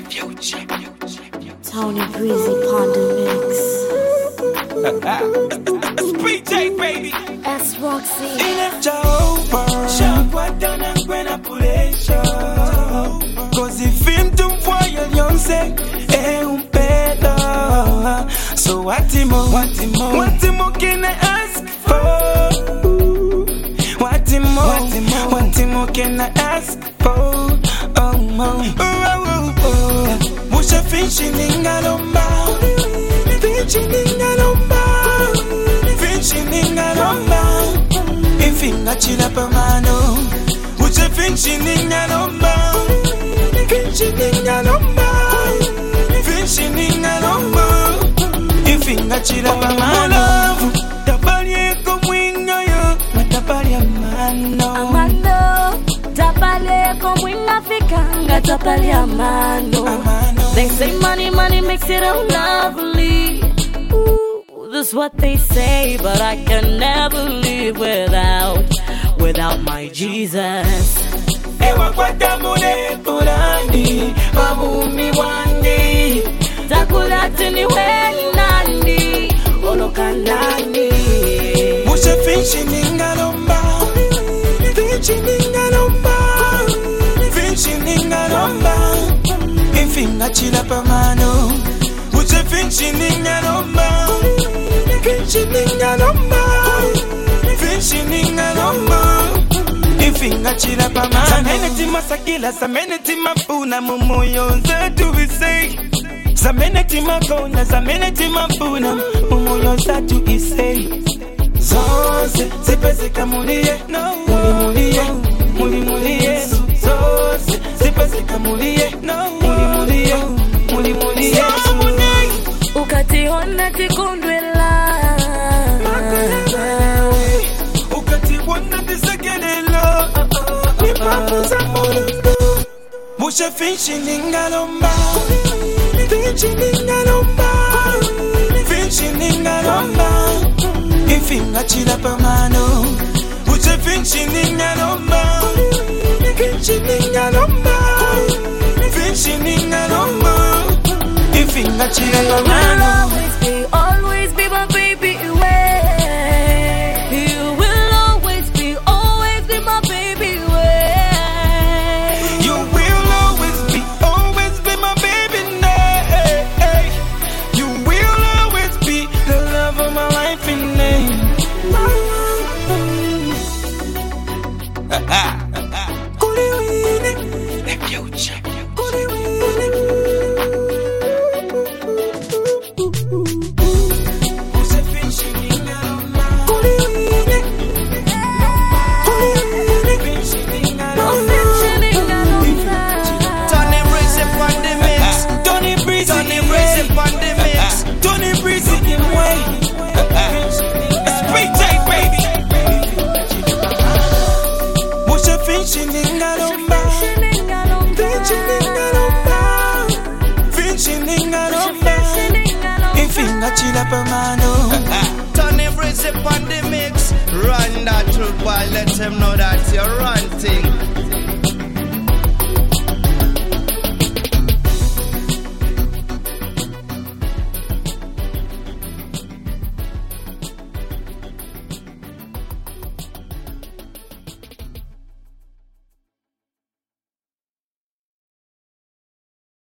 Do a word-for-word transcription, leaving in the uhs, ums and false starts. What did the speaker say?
Tony Breezy Ponder Mix. Speed J, baby. S Roxy. Cause if him to foil Yonse, eh un pedo. So what more, what more, what more can I ask for? What more, what more, what more can I ask for? Oh, oh, oh, oh, oh. Musha finching in Galomba, finching in Galomba, finching in Galomba. If you got chilla per mano, musha finching in Galomba, finching in Galomba, finching in Galomba. If you got chilla per mano, tapalie como inga yo, tapalie mano. Amano, tapalie como inga fikanga, tapalie mano. They say money, money makes it unlovely. Ooh, that's what they say, but I can never live without, without my Jesus. Ewa kwa damu ne kulani, mamumi wandi. Takulati ni wenandi, olokandani. Musha finchi ningalomba, finchi ningalomba, finchi ningalomba. Infinga chila pa mano, musha finchi ningalomba, finchi ningalomba, finchi ningalomba. Infinga chila pa mano. Samene tima sakila, samene tima puna, mumoyo zetu visei. Samene tima kona, samene tima puna, mumoyo zetu isei. Zose, sipese kamulie, muli mulie, muli mulie. Zose, sipese kamulie, muli mulie, muli mulie. Ukati ona tikundwela, ukati ona tisekelela. Ipapuza mulungu, musha finchi ningalomba, finchi ningalomba, finchi ningalomba. Infinga chila pa mano, musha finchi ningalomba, finchi ningalomba, finchi ningalomba. Infinga chila pa mano. always be, always be my baby way. You will always be, always be my baby way. You will always be, always be my baby name. You will always be the love of my life in name. The future. Tony Breezy in way. Speed J, baby. Musha finching in Galomba, finching in Galomba, finching in Galomba. Infinga chila pa mano. Tony Breezy on the mix. Run that truth, boy. Let him know that you're ranting.